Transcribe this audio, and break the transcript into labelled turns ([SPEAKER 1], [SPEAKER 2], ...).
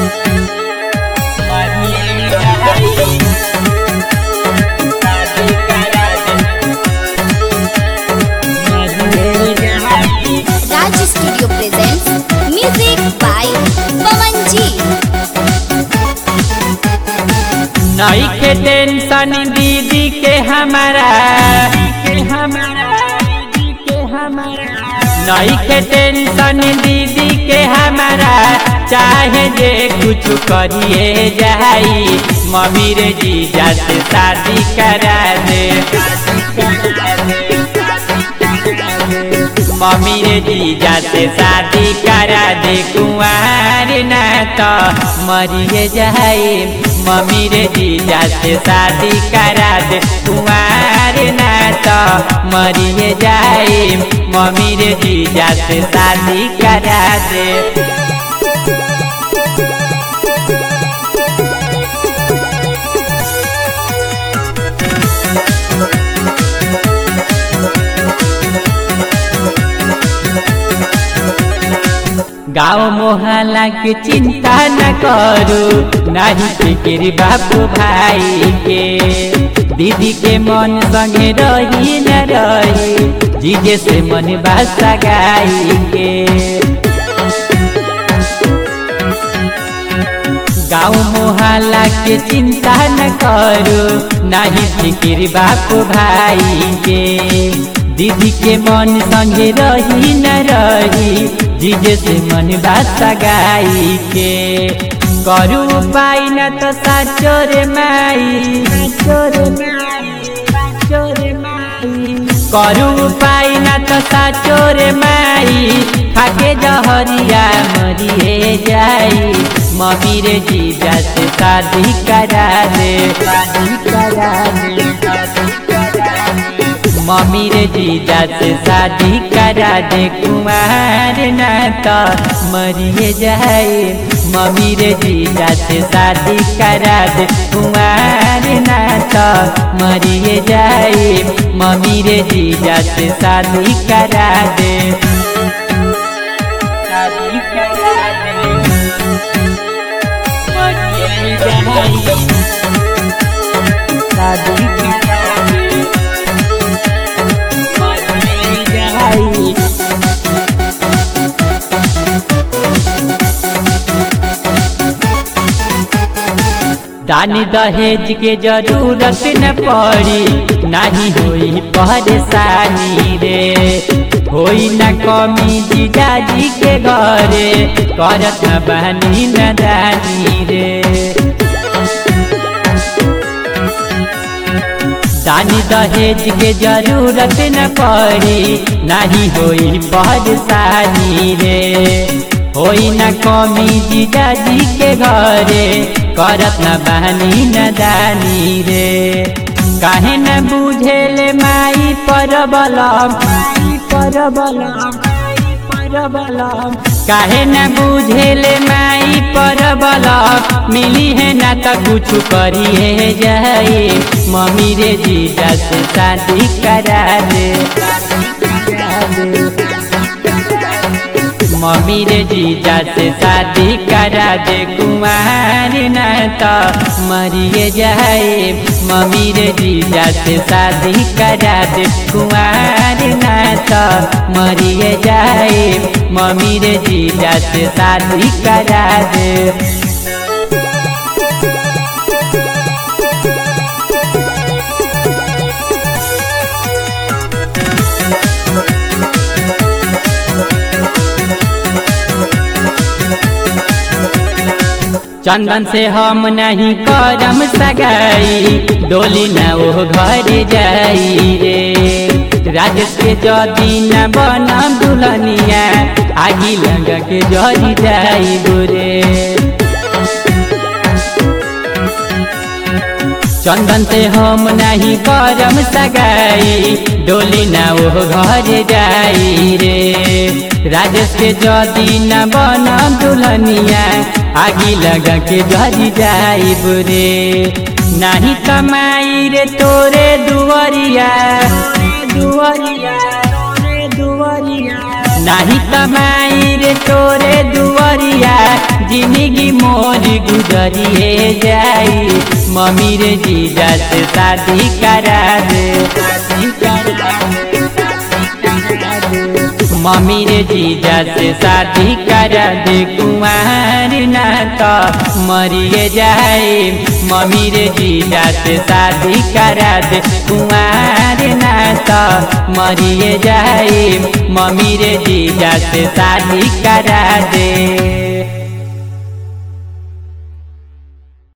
[SPEAKER 1] Raj Studio presents music by Pawan Ji।
[SPEAKER 2] नइखे tension दीदी के हमारा नइखे टेंशन दीदी के हमारा, चाहे जे कुछ करिए जाई, मम्मी रे जीजा से शादी करा दे। मम्मी रे जीजा से शादी करा दे, कुंवार ना तो मरिए जाए। मम्मी रे जीजा से शादी करा दे, कुंवार ना तो मरिए जाए। मम्मी रे जीजा से शादी करा दे। गाँव मोहल्ला के चिंता न करू, नहीं फिक्र बापू भाई के। दीदी के मन संगे रही न रही, जीजे से मन बासा गाई के। गाँव मोहल्ला के चिंता न करू, नहीं फिक्र बापू भाई के। दीदी के मन संगे रही न रही, जीजे से मन बात गाई के। करू पाई न तो साचो रे माई, करू पाई न तो साचो रे माई, खाके जहरिया मरिए जाई। मम्मी रे जीजा से शादी करा दे। मम्मी रे जीजा से शादी करा दे, कुंवार ना तो मरिए जाए। मम्मी रे जीजा से शादी करा दे, कुंवार ना तो मरिए जाए। मम्मी रे जीजा से शादी करा दे। शादी करा दे, मरिए जाए। शादी करा दे, दानी दहेज के जरूरत न पड़ी, नहीं होई परेशानी रे। होई न कमी जीजाजी के घरे, करत न बहनी न दानी रे। दानी दहेज के जरूरत न पड़ी, नहीं होई परेशानी रे। होई न कमी जीजाजी के घरे, करत न बहनी न दानी रे। काहे न बुझेले माई परबलम, काहे न बुझेले माई परबलम। मिली है ना तो कुछ करिए जाए। मम्मी रे जीजा से शादी करा दे। मम्मी रे जीजा से शादी करा दे, कुंवार ना तो मरिए जाए। मम्मी रे जीजा से शादी करा दे, कुंवार ना तो मरिए जाए। मम्मी रे जीजा से शादी करा दे। चंदन से हम नहीं करम सगाई, डोली न वो घर जाई रे। राजेश के जदी न बनम दुल्हनिया, आगी लग के जरी जाई बुरे। चंदन से हम नहीं करम सगाई, डोली न वो घर जाई रे। राजेश के जदी न बनम दुल्हनिया, आगी लगा के जरी जाई बुरे। नहीं कमाई रे तोरे दुवरिया, नहीं कमाई रे तोरे दुवरिया, जिंदगी मोर गुजरिए जाई। मम्मी रे जीजा से शादी करा दे, मम्मी रे जीजा से शादी करा दे, कुंवार ना तो मरिए जाए। मम्मी रे जीजा से शादी करा दे, कुंवार ना तो मरिए जाए। मम्मी रे जीजा से शादी करा दे।